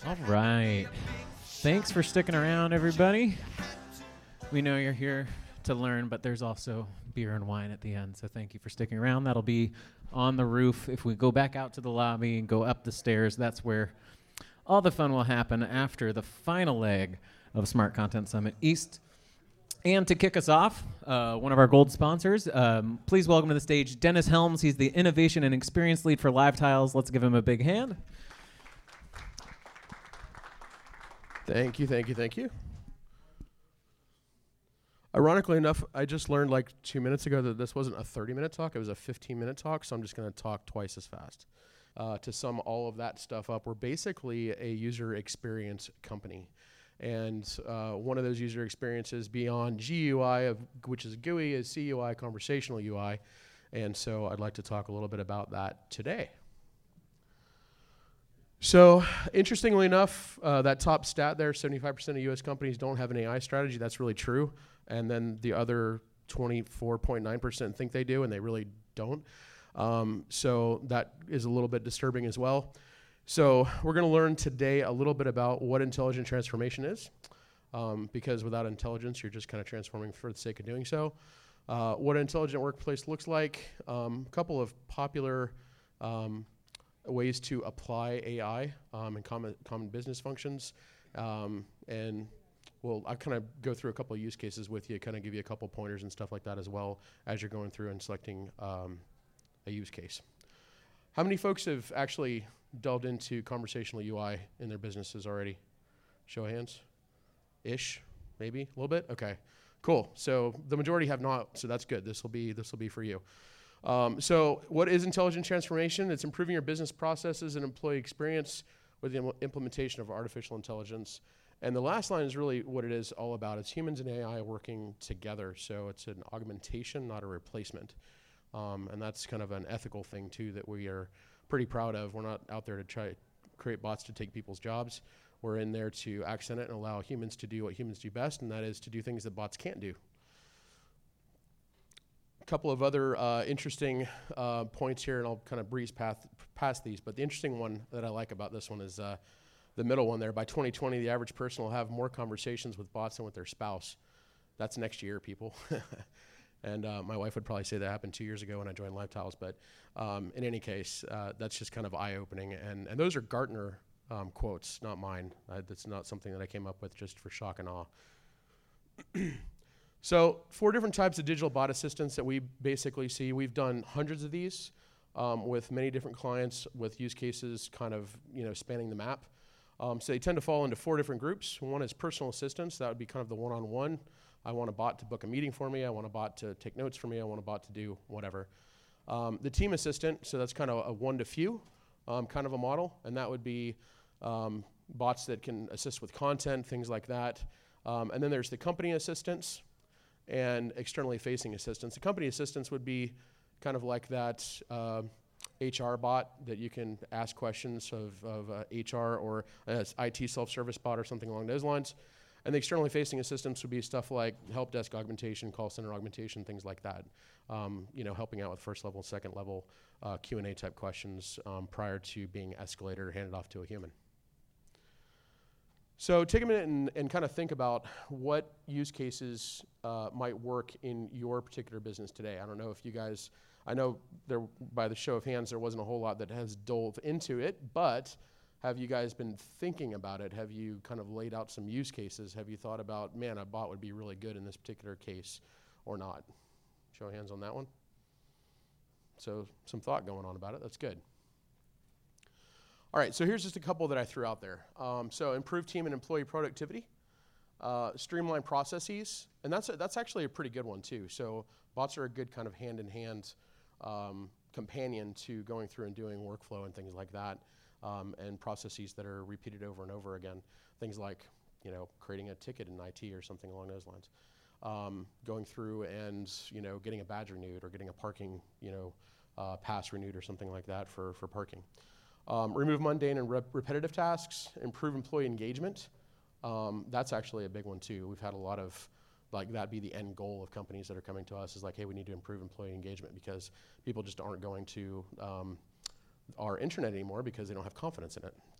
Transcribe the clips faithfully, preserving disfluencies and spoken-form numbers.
All right. Thanks for sticking around, everybody. We know you're here to learn, but there's also beer and wine at the end, so thank you for sticking around. That'll be on the roof. If we go back out to the lobby and go up the stairs, that's where all the fun will happen after the final leg of Smart Content Summit East. And to kick us off, uh, one of our gold sponsors, um, please welcome to the stage Dennis Helms. He's the Innovation and Experience Lead for LiveTiles. Let's give him a big hand. Thank you, thank you, thank you. Ironically enough, I just learned like two minutes ago that this wasn't a thirty minute talk, it was a fifteen minute talk, so I'm just gonna talk twice as fast. Uh, to sum all of that stuff up, we're basically a user experience company. And uh, one of those user experiences beyond G U I, of, which is G U I, is C U I, conversational U I. And so I'd like to talk a little bit about that today. So interestingly enough, uh, that top stat there, seventy-five percent of U S companies don't have an A I strategy. That's really true. And then the other twenty-four point nine percent think they do, and they really don't. Um, so that is a little bit disturbing as well. So we're going to learn today a little bit about what intelligent transformation is, um, because without intelligence, you're just kind of transforming for the sake of doing so. Uh, what an intelligent workplace looks like, um, a couple of popular um, ways to apply A I um, in common, common business functions. Um, and well, I'll kind of go through a couple of use cases with you, kind of give you a couple pointers and stuff like that as well as you're going through and selecting um, a use case. How many folks have actually delved into conversational U I in their businesses already? Show of hands? Ish, maybe, a little bit? Okay, cool. So the majority have not, so that's good. This will be, this will be for you. Um, so what is intelligent transformation? It's improving your business processes and employee experience with the im implementation of artificial intelligence. And the last line is really what it is all about. It's humans and A I working together. So it's an augmentation, not a replacement. Um, and that's kind of an ethical thing too that we are pretty proud of. We're not out there to try to create bots to take people's jobs. We're in there to accent it and allow humans to do what humans do best, and that is to do things that bots can't do. Couple of other uh, interesting uh, points here, and I'll kind of breeze past, past these, but the interesting one that I like about this one is uh, the middle one there. By twenty twenty, the average person will have more conversations with bots than with their spouse. That's next year, people. And uh, my wife would probably say that happened two years ago when I joined LiveTiles, but um, in any case, uh, that's just kind of eye-opening. And, and those are Gartner um, quotes, not mine. Uh, that's not something that I came up with just for shock and awe. So four different types of digital bot assistants that we basically see. We've done hundreds of these um, with many different clients with use cases kind of you know spanning the map. Um, so they tend to fall into four different groups. One is personal assistants. That would be kind of the one-on-one. I want a bot to book a meeting for me. I want a bot to take notes for me. I want a bot to do whatever. Um, the team assistant, so that's kind of a one to few um, kind of a model. And that would be um, bots that can assist with content, things like that. Um, and then there's the company assistants and externally facing assistants. The company assistants would be kind of like that uh, H R bot that you can ask questions of, of uh, H R or an I T self-service bot or something along those lines. And the externally facing assistants would be stuff like help desk augmentation, call center augmentation, things like that. Um, you know, helping out with first level, second level uh, Q and A type questions um, prior to being escalated or handed off to a human. So take a minute and, and kind of think about what use cases uh, might work in your particular business today. I don't know if you guys, I know there, by the show of hands, there wasn't a whole lot that has dove into it, but have you guys been thinking about it? Have you kind of laid out some use cases? Have you thought about, man, a bot would be really good in this particular case or not? Show of hands on that one. So some thought going on about it. That's good. All right, so here's just a couple that I threw out there. Um, so improve team and employee productivity, uh, streamline processes, and that's, a, that's actually a pretty good one too. So bots are a good kind of hand-in-hand um, companion to going through and doing workflow and things like that. Um, and processes that are repeated over and over again. Things like, you know, creating a ticket in I T or something along those lines. Um, going through and, you know, getting a badge renewed or getting a parking, you know, uh, pass renewed or something like that for, for parking. Um, remove mundane and rep repetitive tasks, improve employee engagement. Um, that's actually a big one too. We've had a lot of, like that be the end goal of companies that are coming to us is like, hey, we need to improve employee engagement because people just aren't going to, um, our intranet anymore because they don't have confidence in it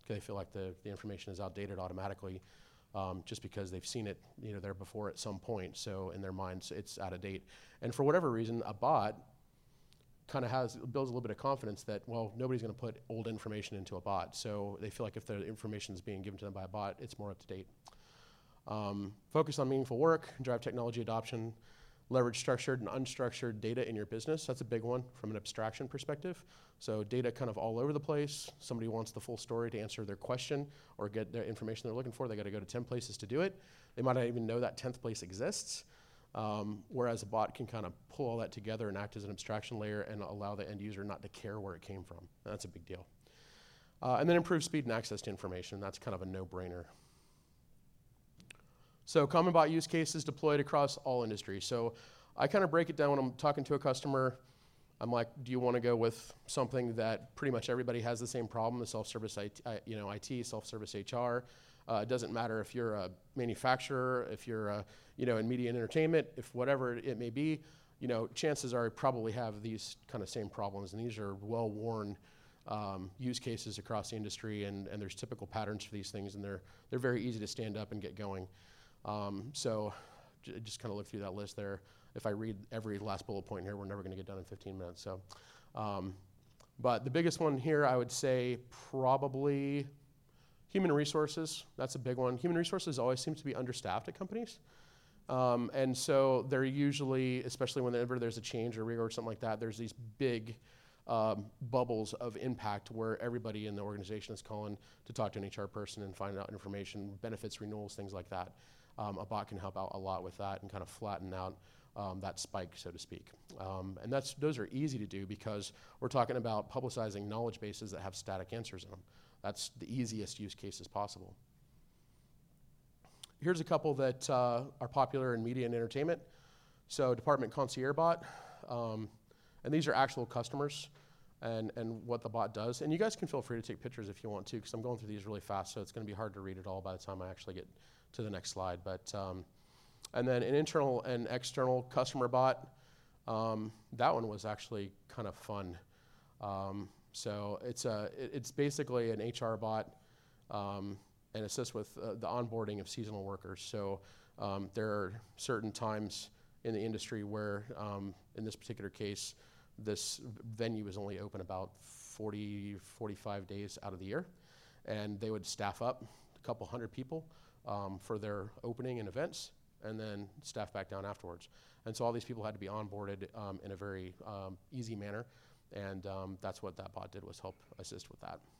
They feel like the, the information is outdated automatically, um, just because they've seen it, you know, there before at some point. So in their minds, it's out of date. And for whatever reason, a bot kind of has builds a little bit of confidence that, well, nobody's going to put old information into a bot. So they feel like if the information is being given to them by a bot, it's more up to date. Um, focus on meaningful work, drive technology adoption, leverage structured and unstructured data in your business. That's a big one from an abstraction perspective. So data kind of all over the place. Somebody wants the full story to answer their question or get the information they're looking for. They got to go to ten places to do it. They might not even know that tenth place exists. Um, whereas a bot can kind of pull all that together and act as an abstraction layer and allow the end user not to care where it came from. That's a big deal. Uh, and then improve speed and access to information. That's kind of a no-brainer. So common bot use cases deployed across all industries. So I kind of break it down when I'm talking to a customer. I'm like, do you want to go with something that pretty much everybody has the same problem, the self-service I T, you know, I T, self-service H R. Uh, it doesn't matter if you're a manufacturer, if you're a, you know, in media and entertainment, if whatever it may be, you know, chances are you probably have these kind of same problems. And these are well-worn um, use cases across the industry, and, and there's typical patterns for these things, and they're, they're very easy to stand up and get going. Um, so j just kind of look through that list there. If I read every last bullet point here, we're never going to get done in fifteen minutes. So, um, but the biggest one here, I would say probably human resources. That's a big one. Human resources always seems to be understaffed at companies. Um, and so they're usually, especially whenever there's a change or reorg or something like that, there's these big um, bubbles of impact where everybody in the organization is calling to talk to an H R person and find out information, benefits, renewals, things like that. Um, a bot can help out a lot with that and kind of flatten out um, that spike, so to speak. Um, and that's, those are easy to do because we're talking about publicizing knowledge bases that have static answers in them. That's the easiest use cases possible. Here's a couple that uh, are popular in media and entertainment. So Department Concierge Bot, um, and these are actual customers and, and what the bot does. And you guys can feel free to take pictures if you want to, because I'm going through these really fast, so it's going to be hard to read it all by the time I actually get to the next slide. But um, and then an internal and external customer bot. Um, that one was actually kind of fun. Um, so it's a it, it's basically an H R bot um, and assists with uh, the onboarding of seasonal workers. So um, there are certain times in the industry where, um, in this particular case, this venue is only open about forty, forty-five days out of the year, and they would staff up a couple hundred people um, for their opening and events, and then staff back down afterwards. And so all these people had to be onboarded um, in a very um, easy manner, and um, that's what that bot did, was help assist with that.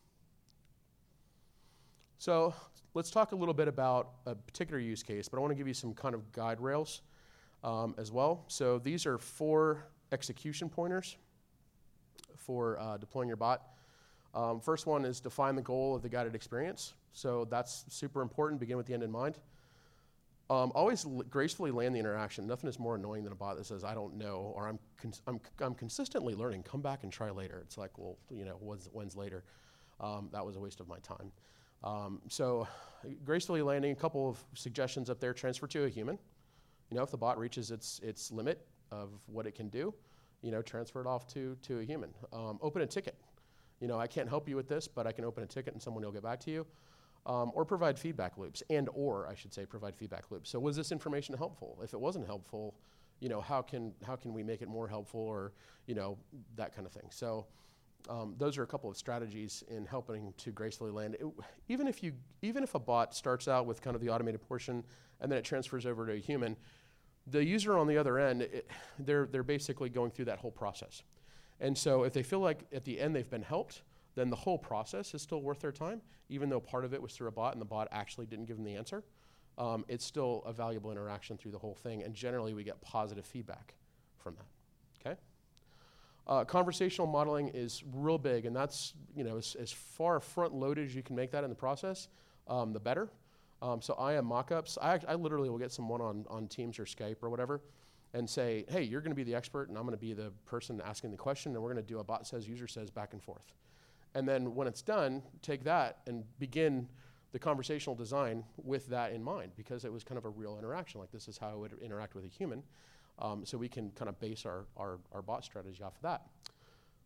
So let's talk a little bit about a particular use case, but I want to give you some kind of guide rails um, as well. So these are four execution pointers for uh, deploying your bot. Um, first one is define the goal of the guided experience. So that's super important, begin with the end in mind. Um, always l gracefully land the interaction. Nothing is more annoying than a bot that says, I don't know, or I'm, cons I'm, I'm consistently learning, come back and try later. It's like, well, you know, when's, when's later? Um, that was a waste of my time. Um, so gracefully landing, a couple of suggestions up there, transfer to a human. You know, if the bot reaches its, its limit of what it can do, you know, transfer it off to, to a human. Um, open a ticket. You know, I can't help you with this, but I can open a ticket and someone will get back to you. Um, or provide feedback loops, and or, I should say, provide feedback loops. So was this information helpful? If it wasn't helpful, you know, how can, how can we make it more helpful, or, you know, that kind of thing. So um, those are a couple of strategies in helping to gracefully land. It, even if you, even if a bot starts out with kind of the automated portion and then it transfers over to a human, the user on the other end, it, they're, they're basically going through that whole process. And so if they feel like at the end they've been helped, then the whole process is still worth their time, even though part of it was through a bot and the bot actually didn't give them the answer. Um, it's still a valuable interaction through the whole thing, and generally we get positive feedback from that, okay? Uh, conversational modeling is real big, and that's, you know, as, as far front-loaded as you can make that in the process, um, the better. Um, so I am mock-ups. I, I literally will get someone on, on Teams or Skype or whatever and say, hey, you're gonna be the expert and I'm gonna be the person asking the question, and we're gonna do a bot says, user says, back and forth. And then when it's done, take that and begin the conversational design with that in mind, because it was kind of a real interaction. Like, this is how I would interact with a human. Um, so we can kind of base our, our, our bot strategy off of that.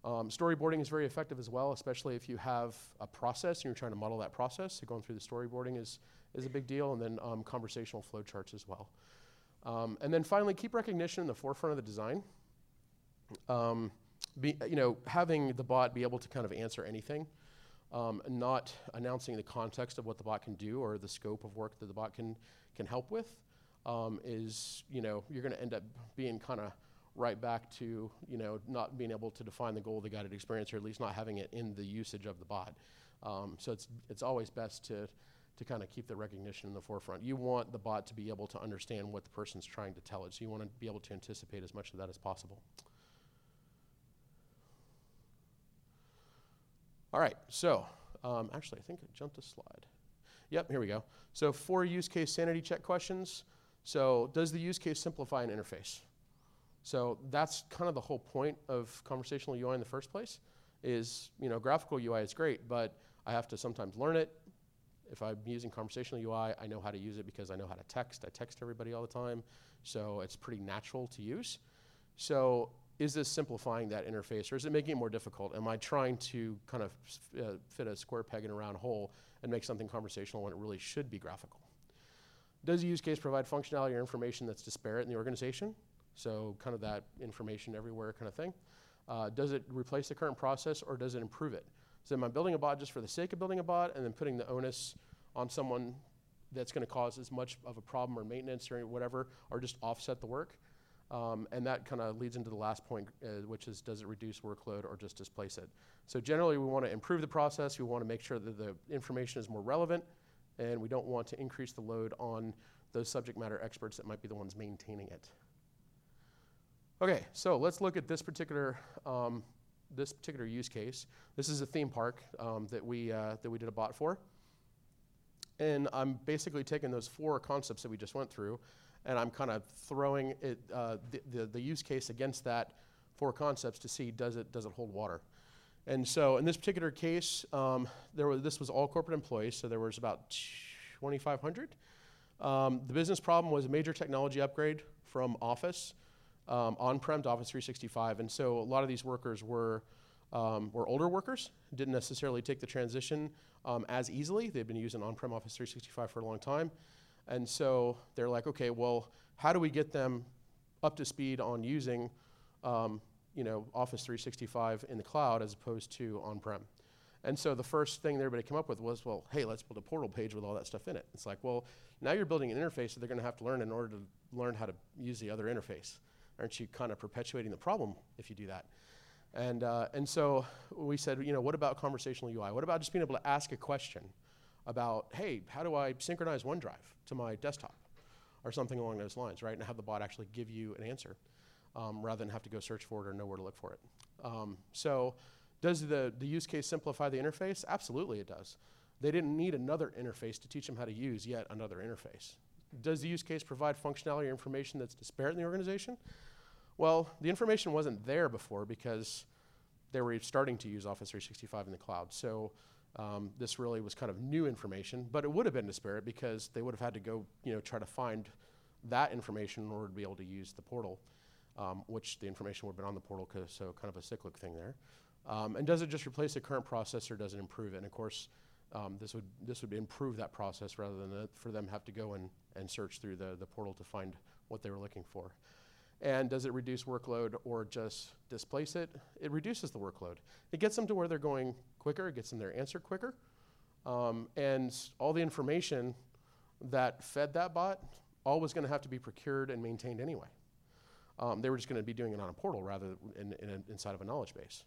Um, storyboarding is very effective as well, especially if you have a process and you're trying to model that process. So going through the storyboarding is, is a big deal, and then um, conversational flowcharts as well. Um, and then finally, keep recognition in the forefront of the design. Um, be, you know, having the bot be able to kind of answer anything, um, and not announcing the context of what the bot can do or the scope of work that the bot can, can help with, um, is, you know, you're going to end up being kind of right back to, you know, not being able to define the goal of the guided experience, or at least not having it in the usage of the bot. Um, so it's it's always best to to kind of keep the recognition in the forefront. You want the bot to be able to understand what the person's trying to tell it, so you want to be able to anticipate as much of that as possible. All right, so um, actually, I think I jumped a slide. Yep, here we go. So four use case sanity check questions. So does the use case simplify an interface? So that's kind of the whole point of conversational U I in the first place, is, you know, graphical U I is great, but I have to sometimes learn it. If I'm using conversational U I, I know how to use it because I know how to text. I text everybody all the time, so it's pretty natural to use. So is this simplifying that interface, or is it making it more difficult? Am I trying to kind of uh, fit a square peg in a round hole and make something conversational when it really should be graphical? Does the use case provide functionality or information that's disparate in the organization? So kind of that information everywhere kind of thing. Uh, does it replace the current process, or does it improve it? So am I building a bot just for the sake of building a bot and then putting the onus on someone that's going to cause as much of a problem or maintenance or whatever, or just offset the work? Um, and that kind of leads into the last point, uh, which is, does it reduce workload or just displace it? So generally, we want to improve the process. We want to make sure that the information is more relevant, and we don't want to increase the load on those subject matter experts that might be the ones maintaining it. Okay, so let's look at this particular um, this particular use case. This is a theme park um, that we uh, that we did a bot for, and I'm basically taking those four concepts that we just went through, and I'm kind of throwing it uh, the, the the use case against that four concepts to see, does it does it hold water. And so in this particular case, um, there was this was all corporate employees, so there was about twenty-five hundred. Um, the business problem was a major technology upgrade from Office. Um, on-prem to Office three sixty-five, and so a lot of these workers were um, were older workers, didn't necessarily take the transition um, as easily. They've been using on-prem Office three sixty-five for a long time, and so they're like, okay, well, how do we get them up to speed on using um, you know, Office three sixty-five in the cloud as opposed to on-prem? And so the first thing that everybody came up with was, well, hey, let's build a portal page with all that stuff in it. It's like, well, now you're building an interface that they're going to have to learn in order to learn how to use the other interface. Aren't you kind of perpetuating the problem if you do that? And, uh, and so we said, you know, what about conversational U I? What about just being able to ask a question about, hey, how do I synchronize OneDrive to my desktop? Or something along those lines, right? And have the bot actually give you an answer um, rather than have to go search for it or know where to look for it. Um, so does the, the use case simplify the interface? Absolutely it does. They didn't need another interface to teach them how to use yet another interface. Does the use case provide functionality or information that's disparate in the organization? Well, the information wasn't there before because they were starting to use Office three sixty-five in the cloud. So um, this really was kind of new information, but it would have been disparate because they would have had to go, you know, try to find that information in order to be able to use the portal, um, which the information would have been on the portal, so kind of a cyclic thing there. Um, and does it just replace the current process, or does it improve it? And of course, Um, this would this would improve that process rather than uh, for them have to go and, and search through the, the portal to find what they were looking for. And does it reduce workload or just displace it? It reduces the workload. It gets them to where they're going quicker. It gets them their answer quicker. Um, and all the information that fed that bot, all was going to have to be procured and maintained anyway. Um, they were just going to be doing it on a portal rather than in, in, inside of a knowledge base.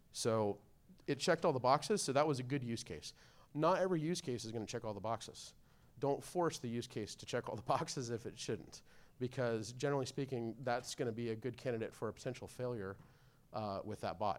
So it checked all the boxes, so that was a good use case. Not every use case is going to check all the boxes. Don't force the use case to check all the boxes if it shouldn't, because generally speaking, that's going to be a good candidate for a potential failure uh, with that bot.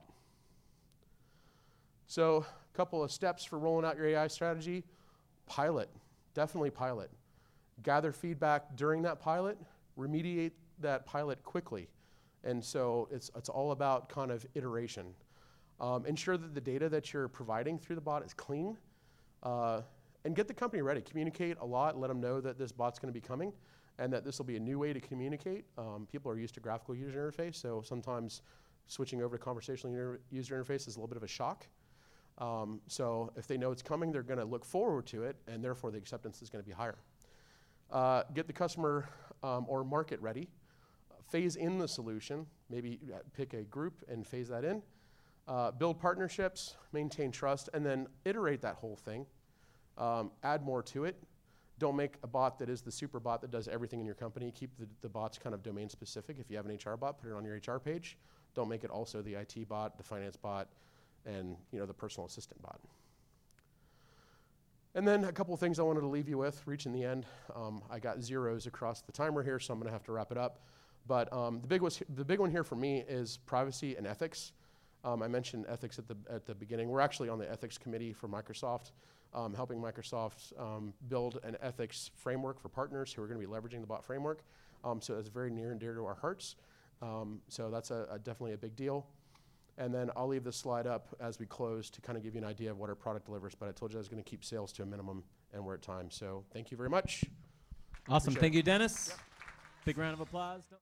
So a couple of steps for rolling out your A I strategy. Pilot, definitely pilot. Gather feedback during that pilot, remediate that pilot quickly. And so it's, it's all about kind of iteration. Um, ensure that the data that you're providing through the bot is clean. Uh, and get the company ready. Communicate a lot. Let them know that this bot's going to be coming and that this will be a new way to communicate. Um, people are used to graphical user interface, so sometimes switching over to conversational inter- user interface is a little bit of a shock. Um, so if they know it's coming, they're going to look forward to it, and therefore the acceptance is going to be higher. Uh, get the customer um, or market ready. Phase in the solution. Maybe pick a group and phase that in. Uh, build partnerships, maintain trust, and then iterate that whole thing. Um, add more to it. Don't make a bot that is the super bot that does everything in your company. Keep the, the bots kind of domain specific. If you have an H R bot, put it on your H R page. Don't make it also the I T bot, the finance bot, and you know the personal assistant bot. And then a couple of things I wanted to leave you with, reaching the end. Um, I got zeros across the timer here, so I'm going to have to wrap it up. But um, the, big was, the big one here for me is privacy and ethics. Um, I mentioned ethics at the, at the beginning. We're actually on the ethics committee for Microsoft, um, helping Microsoft um, build an ethics framework for partners who are going to be leveraging the bot framework. Um, so it's very near and dear to our hearts. Um, so that's a, a definitely a big deal. And then I'll leave this slide up as we close to kind of give you an idea of what our product delivers. But I told you I was going to keep sales to a minimum, and we're at time. So thank you very much. Awesome. Appreciate Thank it. you, Dennis. Yep. Big round of applause.